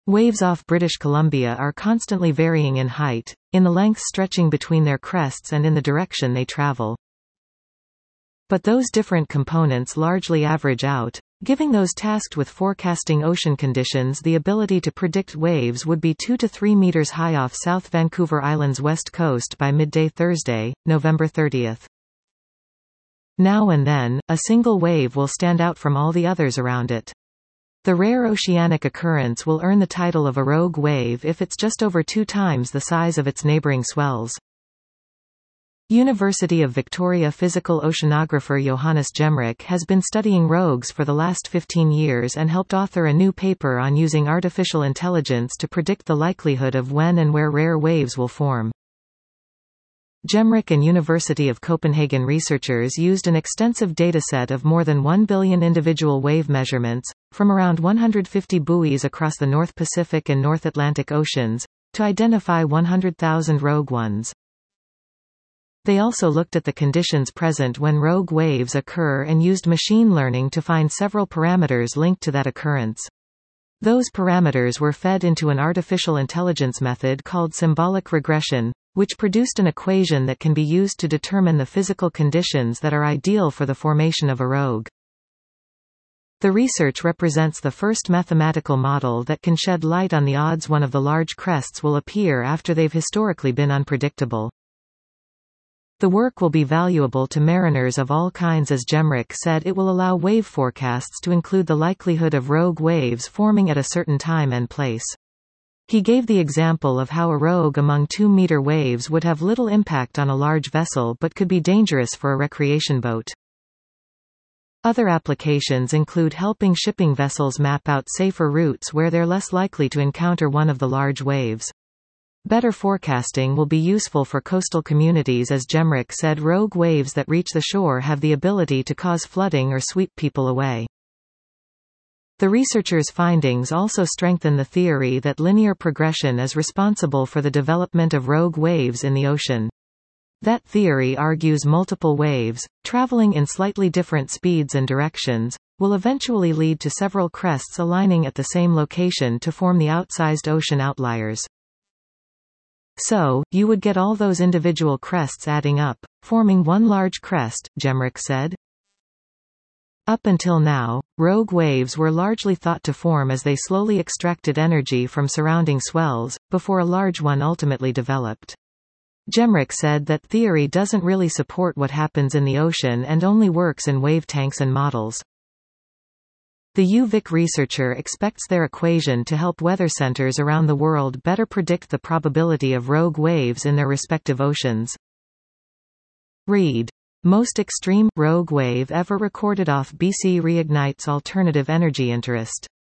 Waves off British Columbia are constantly varying in height, in the length stretching between their crests and in the direction they travel. But those different components largely average out, giving those tasked with forecasting ocean conditions the ability to predict waves would be 2 to 3 meters high off South Vancouver Island's west coast by midday Thursday, November 30. Now and then, a single wave will stand out from all the others around it. The rare oceanic occurrence will earn the title of a rogue wave if it's just over 2 times the size of its neighboring swells. University of Victoria physical oceanographer Johannes Gemrich has been studying rogues for the last 15 years and helped author a new paper on using artificial intelligence to predict the likelihood of when and where rare waves will form. Gemrich and University of Copenhagen researchers used an extensive dataset of more than 1 billion individual wave measurements, from around 150 buoys across the North Pacific and North Atlantic Oceans, to identify 100,000 rogue ones. They also looked at the conditions present when rogue waves occur and used machine learning to find several parameters linked to that occurrence. Those parameters were fed into an artificial intelligence method called symbolic regression, which produced an equation that can be used to determine the physical conditions that are ideal for the formation of a rogue. The research represents the first mathematical model that can shed light on the odds one of the large crests will appear after they've historically been unpredictable. The work will be valuable to mariners of all kinds. As Gemrich said, it will allow wave forecasts to include the likelihood of rogue waves forming at a certain time and place. He gave the example of how a rogue among 2-meter waves would have little impact on a large vessel but could be dangerous for a recreation boat. Other applications include helping shipping vessels map out safer routes where they're less likely to encounter one of the large waves. Better forecasting will be useful for coastal communities. As Gemrich said, rogue waves that reach the shore have the ability to cause flooding or sweep people away. The researchers' findings also strengthen the theory that linear progression is responsible for the development of rogue waves in the ocean. That theory argues multiple waves, traveling in slightly different speeds and directions, will eventually lead to several crests aligning at the same location to form the outsized ocean outliers. So, you would get all those individual crests adding up, forming one large crest, Gemrich said. Up until now, rogue waves were largely thought to form as they slowly extracted energy from surrounding swells, before a large one ultimately developed. Gemrich said that theory doesn't really support what happens in the ocean and only works in wave tanks and models. The UVic researcher expects their equation to help weather centers around the world better predict the probability of rogue waves in their respective oceans. Read. Most extreme rogue wave ever recorded off BC reignites alternative energy interest.